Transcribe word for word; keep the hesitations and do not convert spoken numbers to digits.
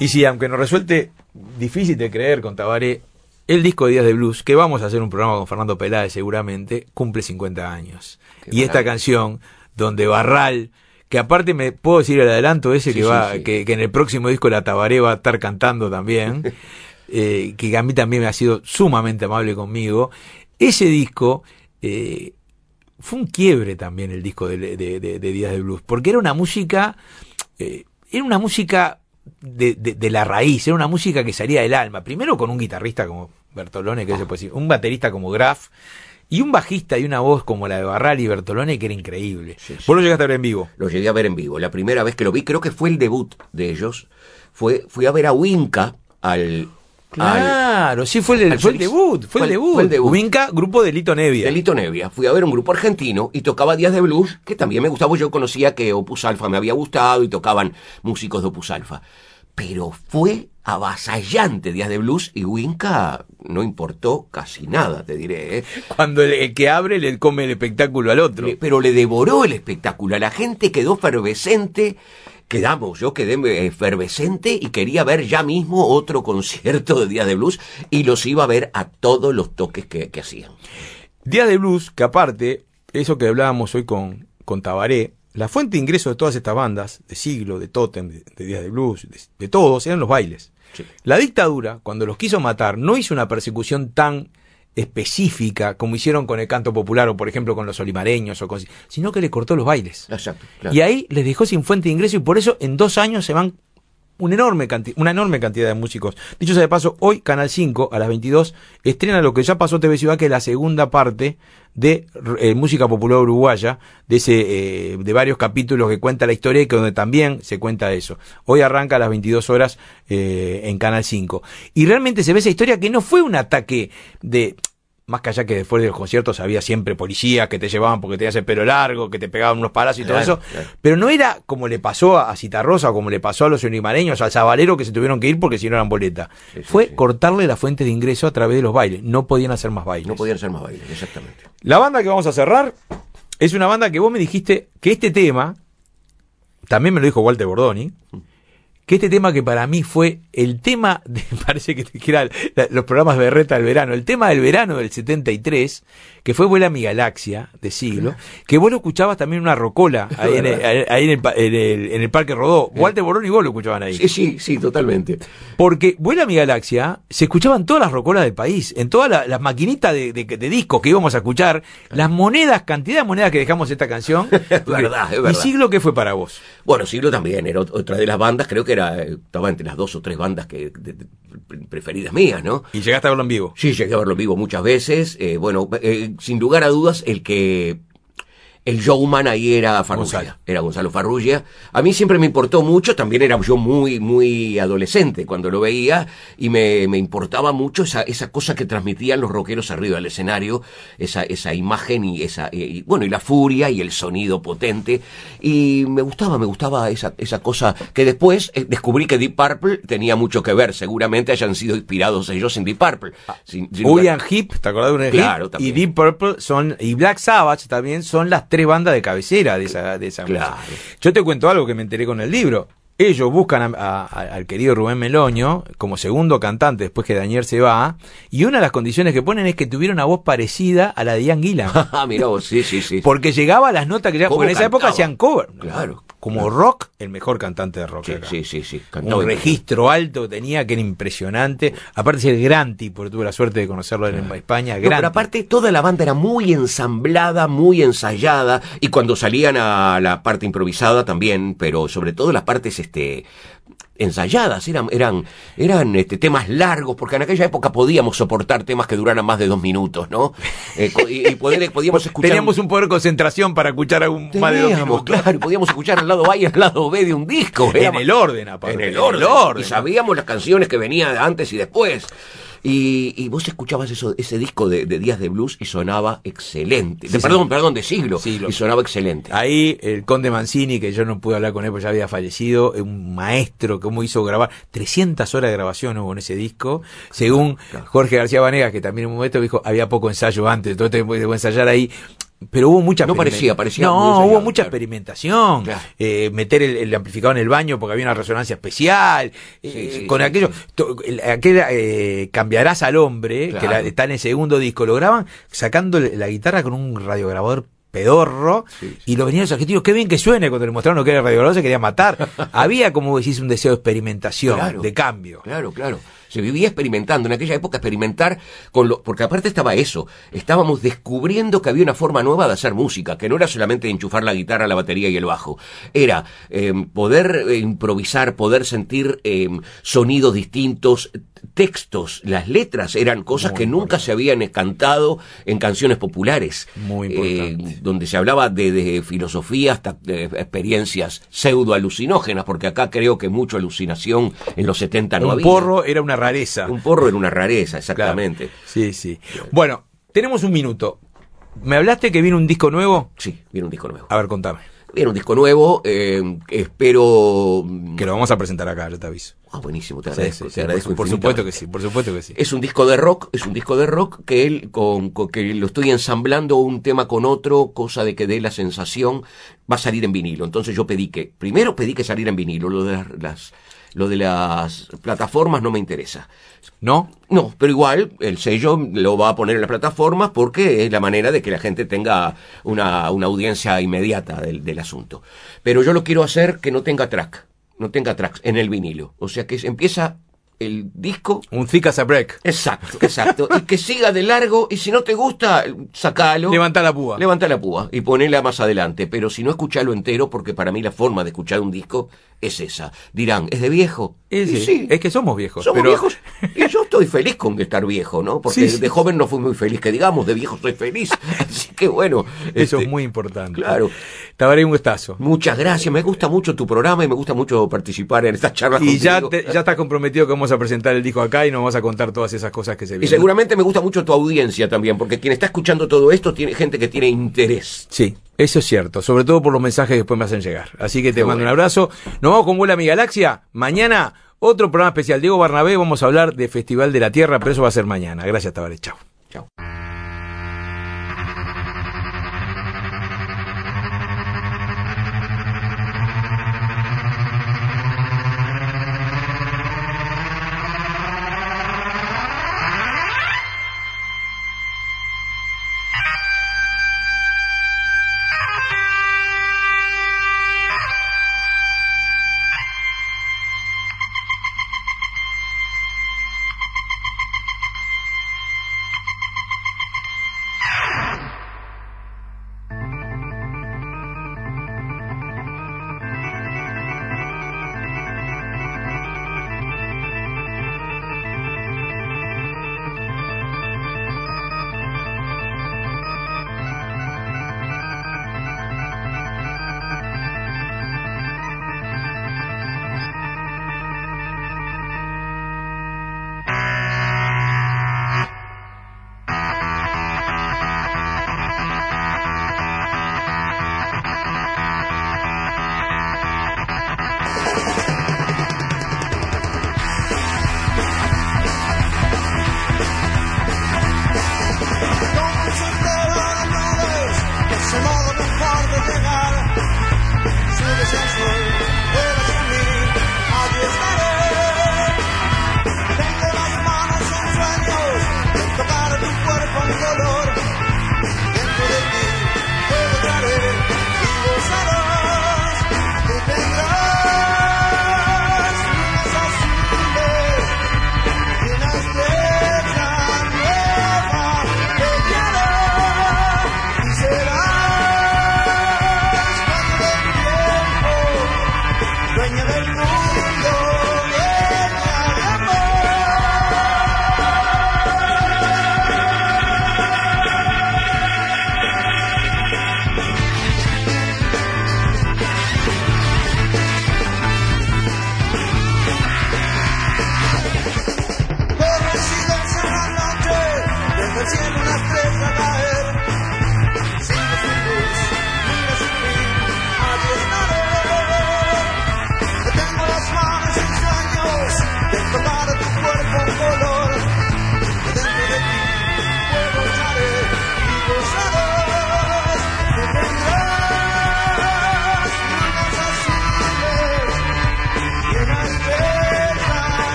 Y sí, aunque nos resulte difícil de creer con Tabaré, el disco de Días de Blues, que vamos a hacer un programa con Fernando Peláez seguramente, cumple cincuenta años. Qué y maravilla. Esta canción, donde Barral, que aparte me puedo decir el adelanto ese, sí, que va, sí, sí. Que, que en el próximo disco la Tabaré va a estar cantando también, eh, que a mí también me ha sido sumamente amable conmigo. Ese disco eh, fue un quiebre también, el disco de, de, de, de Días de Blues, porque era una música, eh, era una música de, de, de la raíz, era una música que salía del alma, primero con un guitarrista como Bertolone, que se puede decir, un baterista como Graf, y un bajista y una voz como la de Barral y Bertolone, que era increíble. Sí, sí. ¿Vos lo llegaste a ver en vivo? Lo llegué a ver en vivo. La primera vez que lo vi, creo que fue el debut de ellos. Fue, fui a ver a Winca al... Claro, al, sí, fue el, fue el debut, fue, fue el debut. Fue el debut. Winca, grupo de Lito Nevia. De Lito Nevia. Fui a ver un grupo argentino y tocaba Días de Blues, que también me gustaba. Yo conocía que Opus Alfa me había gustado y tocaban músicos de Opus Alfa. Pero fue avasallante Días de Blues y Winca no importó casi nada, te diré. ¿eh? Cuando el, el que abre le come el espectáculo al otro. Le, pero le devoró el espectáculo. La gente quedó efervescente. Quedamos, yo quedé efervescente y quería ver ya mismo otro concierto de Días de Blues y los iba a ver a todos los toques que, que hacían. Días de Blues, que aparte, eso que hablábamos hoy con, con Tabaré, la fuente de ingreso de todas estas bandas, de Siglo, de Totem, de, de Días de Blues, de, de todos, eran los bailes. Sí. La dictadura, cuando los quiso matar, no hizo una persecución tan específica como hicieron con el canto popular o por ejemplo con los olimareños o con, sino que le cortó los bailes. Exacto, claro. Y ahí les dejó sin fuente de ingreso y por eso en dos años se van una enorme cantidad, una enorme cantidad de músicos. Dicho sea de paso, hoy Canal cinco a las veintidós estrena lo que ya pasó T V Ciudad, que es la segunda parte de eh, música popular uruguaya, de ese eh, de varios capítulos que cuenta la historia y que donde también se cuenta eso. Hoy arranca a las veintidós horas eh, en Canal cinco. Y realmente se ve esa historia que no fue un ataque de... Más que allá que después de los conciertos había siempre policías que te llevaban porque tenías el pelo largo, que te pegaban unos palazos y todo claro, eso. Claro. Pero no era como le pasó a Citarrosa o como le pasó a los unimareños, al Zabalero, que se tuvieron que ir porque si no eran boleta. Sí, sí, Fue sí. cortarle la fuente de ingreso a través de los bailes. No podían hacer más bailes. No podían hacer más bailes, exactamente. La banda que vamos a cerrar es una banda que vos me dijiste que este tema, también me lo dijo Walter Bordoni, que este tema que para mí fue el tema, de, parece que, que era la, los programas de Berreta del verano, el tema del verano del setenta y tres, que fue Vuela mi galaxia, de Siglo, que vos lo escuchabas también en una rocola, ahí en el, ahí en el, en el, en el Parque Rodó. Walter Borón y vos lo escuchaban ahí. Sí, sí, sí, totalmente. Porque Vuela mi galaxia se escuchaban todas las rocolas del país, en todas la, las maquinitas de, de, de discos que íbamos a escuchar, las monedas, cantidad de monedas que dejamos esta canción. Es verdad, es verdad. ¿Y Siglo qué fue para vos? Bueno, Siglo también era otra de las bandas, creo que era, estaba entre las dos o tres bandas que de, de, preferidas mías, ¿no? ¿Y llegaste a verlo en vivo? Sí, llegué a verlo en vivo muchas veces. Eh, bueno, eh, sin lugar a dudas, el que... El showman ahí era Farrugia, Gonzalo. era Gonzalo Farrugia. A mí siempre me importó mucho, también era yo muy muy adolescente cuando lo veía, y me, me importaba mucho esa esa cosa que transmitían los rockeros arriba del escenario, esa esa imagen y esa y, bueno, y la furia y el sonido potente, y me gustaba, me gustaba esa esa cosa que después eh, descubrí que Deep Purple tenía mucho que ver, seguramente hayan sido inspirados ellos en Deep Purple. Sin, sin William Heep, ¿te acordás de un claro, Heep? Y Deep Purple son, y Black Sabbath también son las tres bandas de cabecera de esa, de esa claro. música. Yo te cuento algo que me enteré con el libro. Ellos buscan a, a, a, al querido Rubén Meloño como segundo cantante después que Daniel se va, y una de las condiciones que ponen es que tuviera una voz parecida a la de Ian Gillan. Ah, mirá vos, sí, sí, sí. Porque llegaba a las notas que ya, porque en esa época hacían cover. Claro. Como claro. rock, el mejor cantante de rock. Sí, acá. sí, sí, sí. Un registro alto tenía que era impresionante. Aparte de ser gran tipo, porque tuve la suerte de conocerlo en claro. España. No, pero aparte toda la banda era muy ensamblada, muy ensayada, y cuando salían a la parte improvisada también, pero sobre todo las partes este ensayadas, eran eran eran este temas largos, porque en aquella época podíamos soportar temas que duraran más de dos minutos, ¿no? Eh, y, y poder, podíamos escuchar... Teníamos un poder de concentración para escuchar algún más de dos minutos. Claro, podíamos escuchar el lado A y el lado B de un disco. En el orden, aparte. En el orden. En el orden. Y sabíamos las canciones que venían antes y después. Y, y vos escuchabas eso, ese disco de, de Días de Blues y sonaba excelente. Sí, de, perdón, sí. perdón, de siglo, siglo. Y sonaba excelente. Ahí el Conde Mancini, que yo no pude hablar con él porque ya había fallecido, un maestro, cómo hizo grabar trescientas horas de grabación hubo en ese disco. Según claro. Jorge García Vanegas, que también en un momento dijo, había poco ensayo antes, entonces te puedes ensayar ahí. pero hubo mucha no parecía, parecía no, muy ensayado, hubo mucha claro. experimentación, Claro. eh, meter el, el amplificador en el baño porque había una resonancia especial, eh, Sí, sí, con sí, aquello, sí. to- el- aquel eh, Cambiarás al hombre, Claro. que la- está en el segundo disco, lo graban sacando la guitarra con un radiograbador pedorro, Sí, sí. y los venían los argentinos, qué bien que suene, cuando le mostraron lo que era el radiograbador se quería matar. Había, como decís, un deseo de experimentación, Claro. de cambio. Claro, claro. Se vivía experimentando. En aquella época experimentar con lo... Porque aparte estaba eso. Estábamos descubriendo que había una forma nueva de hacer música, que no era solamente enchufar la guitarra, la batería y el bajo. Era eh, poder eh, improvisar, poder sentir eh, sonidos distintos, textos. Las letras eran cosas Muy que nunca importante. se habían cantado en canciones populares. Muy importante. Eh, donde se hablaba de, de filosofía hasta de experiencias pseudo alucinógenas, porque acá creo que mucho alucinación en los setenta no Un había. porro era una rareza. Un porro era una rareza, exactamente. Claro. Sí, sí. Bueno, tenemos un minuto. ¿Me hablaste que viene un disco nuevo? Sí, viene un disco nuevo. A ver, contame. Viene un disco nuevo, eh, espero... Que lo vamos a presentar acá, ya te aviso. Ah, buenísimo, te Sí, agradezco, sí, te sí, agradezco por, por supuesto que infinitamente. sí, por supuesto que sí. Es un disco de rock, es un disco de rock que él, con, con que lo estoy ensamblando un tema con otro, cosa de que dé la sensación, va a salir en vinilo. Entonces yo pedí que, primero pedí que saliera en vinilo, lo de las, las lo de las plataformas no me interesa. ¿No? No, pero igual el sello lo va a poner en las plataformas porque es la manera de que la gente tenga una, una audiencia inmediata del, del asunto. Pero yo lo quiero hacer que no tenga track, no tenga tracks en el vinilo. O sea que empieza el disco. Un thick as a break. Exacto, exacto. Y que siga de largo, y si no te gusta, sacalo. Levanta la púa. Levanta la púa y ponela más adelante. Pero si no, escuchalo entero, porque para mí la forma de escuchar un disco es esa. Dirán, ¿es de viejo? Eh, Y sí, sí. Es que somos viejos. Somos pero... viejos y yo estoy feliz con estar viejo, ¿no? Porque Sí, sí. de joven no fui muy feliz, que digamos, de viejo soy feliz. Así que bueno. Eso este, es muy importante. Claro. Tabaré, un gustazo. Muchas gracias, me gusta mucho tu programa y me gusta mucho participar en estas charlas Y ya, contigo. te- ya estás comprometido que vamos a presentar el disco acá y nos vamos a contar todas esas cosas que se Y vienen. seguramente me gusta mucho tu audiencia también, porque quien está escuchando todo esto tiene gente que tiene interés. Sí, eso es cierto, sobre todo por los mensajes que después me hacen llegar. Así que te Qué mando bueno. un abrazo. Nos vamos con Vuela mi Galaxia. Mañana otro programa especial. Diego Barnabé, vamos a hablar de Festival de la Tierra, pero eso va a ser mañana. Gracias, Tabaré. Chao.